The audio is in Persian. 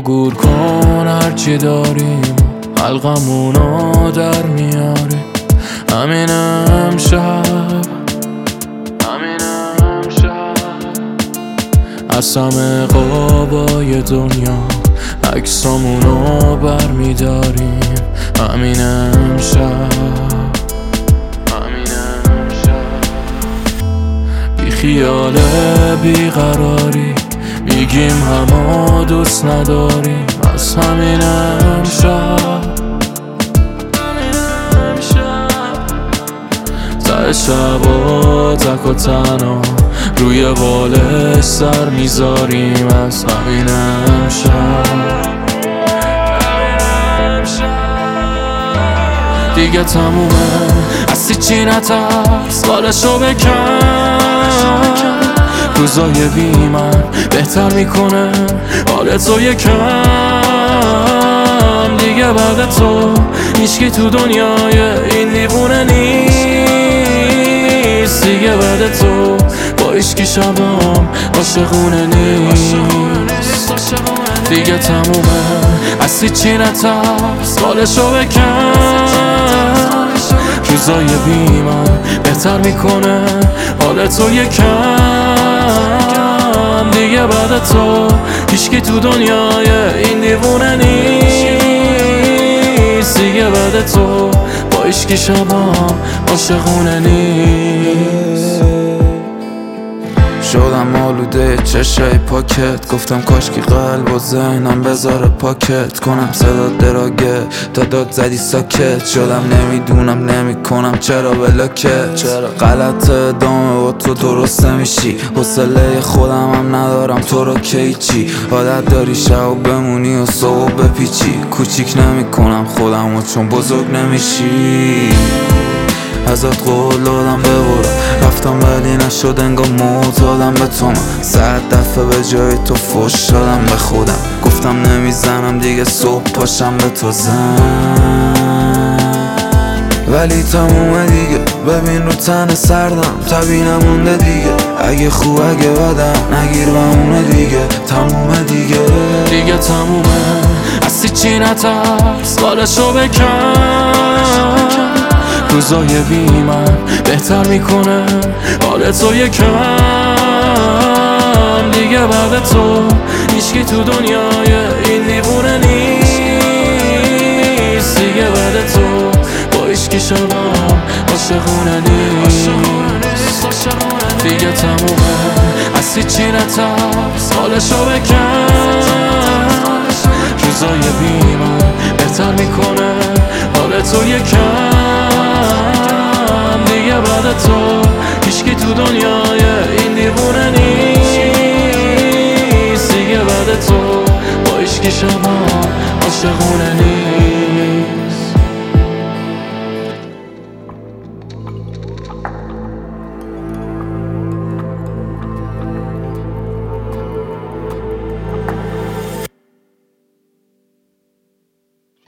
گور کن هرچی داریم حلقمونو در میاری. همین امشب از همه قابای دنیا عکسامونو برمیداریم. همین امشب بی خیال بی قراری میگیم همه دوست نداریم. از همین امشب ته شبا تک و تنها روی بالش سر میذاریم. از همین امشب دیگه تمومه، از چی نترس، بالشو بکن. روزای بی من بهتر میکنه حالتو یکم. دیگه بعد تو هیچکی تو دنیای این دیوونه نیست. دیگه بعد تو با هیچکی شبام عاشقونه نیست. دیگه تمومه، از چی نترس، بالشو بکن. روزای بی من بهتر میکنه حالتو یکم. دیگه بعد تو هیچکی تو دنیای این دیوونه نیست. دیگه بعد تو با هیچکی شبام عاشقونه نیست. شدم آلوده چشای پاکت، گفتم کاشکی قلب و ذهنم بذاره پاکت کنم. صدا دراگه تا داد زدی ساکت شدم. نمیدونم نمیکنم چرا بلاکت. چرا غلط ادامه با تو درست نمیشی. حوصله خودم هم ندارم تو رو که هیچی. عادت داری شب بمونی و صبح بپیچی. کوچیک نمیکنم خودم و چون بزرگ نمیشی. ازت قول دادم ببرم رفتم ولی نشد انگار معتادم به تو. من 100 دفعه به جای تو فوش دادم به خودم. گفتم نمیزنم دیگه صبح پاشم به تو زن. ولی تمومه دیگه، ببین رو تن سردم تبی نمونده دیگه. اگه خوب اگه بدم نگیر بمونه دیگه. تمومه دیگه، دیگه تمومه، از چی نترس، بالشو بکن. روزای بی من بهتر میکنه حالتو یکم. دیگه بعد تو هیچکی تو دنیای این دیوونه نیست. دیگه بعد تو با هیچکی شبام عاشقونه نیست. دیگه تمومه، از چی نترس، بالشو بکن. روزای بی من بهتر میکنه حالتو یکم. دیگه بعد تو هیچکی تو دنیای این دیوونه نیست. دیگه بعد تو با هیچکی شبام